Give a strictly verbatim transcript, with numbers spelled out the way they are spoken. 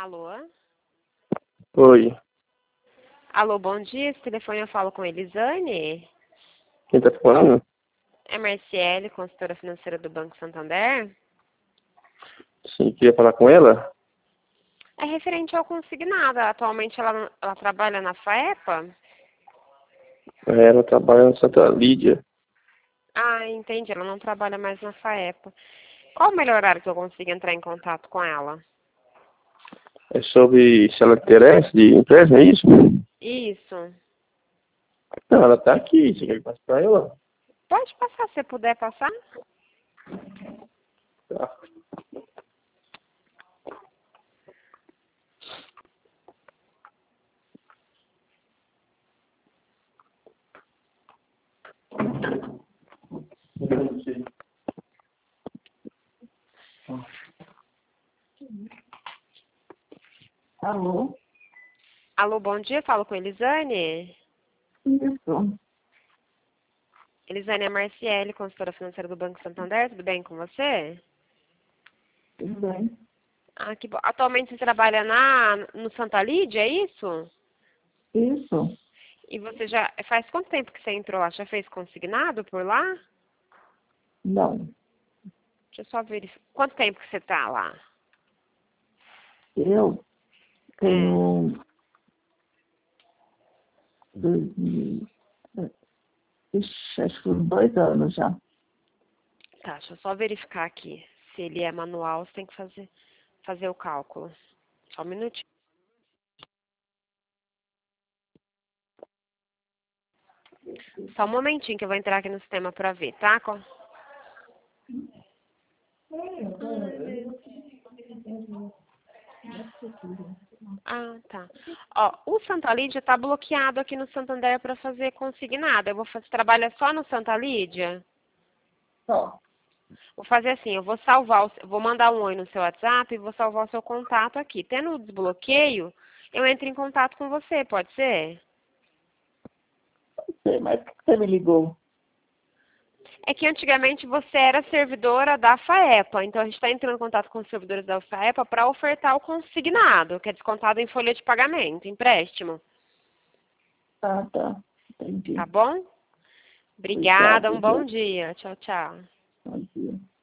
Alô? Oi, Alô, bom dia. Esse telefone eu falo com Elisane. quem tá falando? É Marciele, consultora financeira do Banco Santander. Sim, queria falar com ela? É referente ao consignado. Atualmente ela, ela trabalha na FAEPA? É, ela trabalha na Santa Lídia. Ah, entendi. Ela não trabalha mais na FAEPA. Qual o melhor horário que eu consigo entrar em contato com ela? É sobre se ela interessa de empréstimo, é isso? Isso. Não, ela tá aqui, você quer que passe pra ela? Pode passar, se puder passar. Tá. Alô? Alô, bom dia. Falo com Elisane. Isso. Elisane é Marciele, consultora financeira do Banco Santander. Tudo bem com você? Tudo bem? Ah, que bom. Atualmente você trabalha na, no Santa Lídia, é isso? Isso. E você já... Faz quanto tempo que você entrou lá? Já fez consignado por lá? Não. Deixa eu só verificar. Quanto tempo que você está lá? Eu É. tenho dois mil... Ixi, acho que uns dois anos já. Tá, deixa eu só verificar aqui. Se ele é manual, você tem que fazer, fazer o cálculo. Só um minutinho. Só um momentinho que eu vou entrar aqui no sistema para ver, tá? Co- Ah, tá. Ó, o Santa Lídia tá bloqueado aqui no Santander para fazer consignado. Eu vou fazer, trabalha só no Santa Lídia? Só. Vou fazer assim, eu vou salvar, o, vou mandar um oi no seu WhatsApp e vou salvar o seu contato aqui. Tendo o desbloqueio, eu entro em contato com você, pode ser? Sei, mas por que você me ligou? É que antigamente você era servidora da FAEPA, então a gente está entrando em contato com os servidores da FAEPA para ofertar o consignado, que é descontado em folha de pagamento, empréstimo. Ah, tá. Entendi. Tá bom? Obrigada, Obrigado, um bom viu? dia. Tchau, tchau. Bom dia.